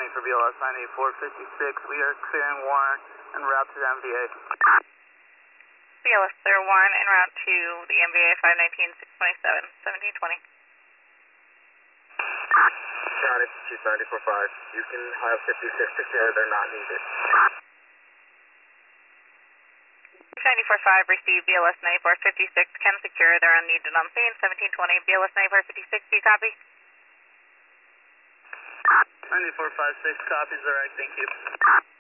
waiting for BLS 98456. We are clearing Warren en route to the MVA. BLS clear Warren en route to the MVA 519-627, 1720. Got it, Chief 945. You can have 56 secure, they're not needed. 945 received BLS 9456, can secure, they're unneeded on scene, 1720, BLS 9456, do you copy? 9456 copies, alright, thank you.